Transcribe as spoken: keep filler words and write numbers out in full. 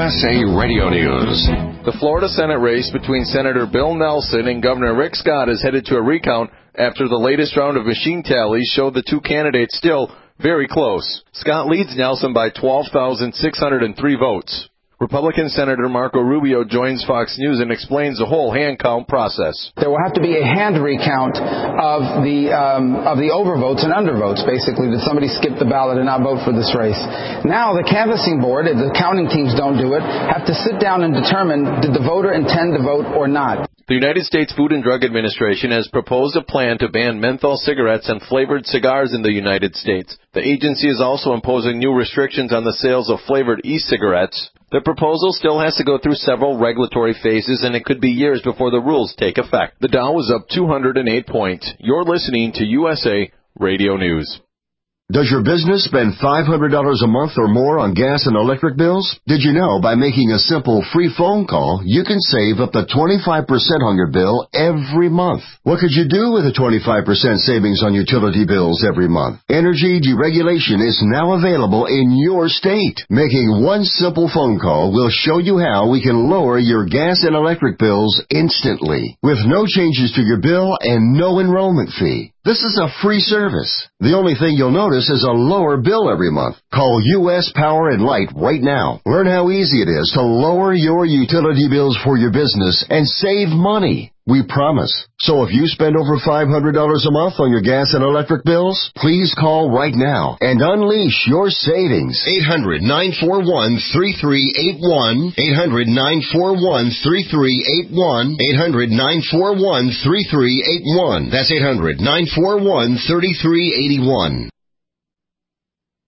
S A Radio News. The Florida Senate race between Senator Bill Nelson and Governor Rick Scott is headed to a recount after the latest round of machine tallies showed the two candidates still very close. Scott leads Nelson by twelve thousand six hundred three votes. Republican Senator Marco Rubio joins Fox News and explains the whole hand count process. There will have to be a hand recount of the um, of the overvotes and undervotes, basically, that somebody skipped the ballot and not vote for this race. Now, the canvassing board, if the counting teams don't do it, have to sit down and determine did the voter intend to vote or not. The United States Food and Drug Administration has proposed a plan to ban menthol cigarettes and flavored cigars in the United States. The agency is also imposing new restrictions on the sales of flavored e-cigarettes. The proposal still has to go through several regulatory phases, and it could be years before the rules take effect. The Dow was up two hundred eight points. You're listening to U S A Radio News. Does your business spend five hundred dollars a month or more on gas and electric bills? Did you know by making a simple free phone call, you can save up to twenty-five percent on your bill every month? What could you do with a twenty-five percent savings on utility bills every month? Energy deregulation is now available in your state. Making one simple phone call will show you how we can lower your gas and electric bills instantly, with no changes to your bill and no enrollment fee. This is a free service. The only thing you'll notice is a lower bill every month. Call U S Power and Light right now. Learn how easy it is to lower your utility bills for your business and save money. We promise. So if you spend over five hundred dollars a month on your gas and electric bills, please call right now and unleash your savings. eight hundred, nine four one, three three eight one. eight hundred, nine four one, three three eight one. eight hundred, nine four one, three three eight one. That's eight hundred, nine four one, three three eight one.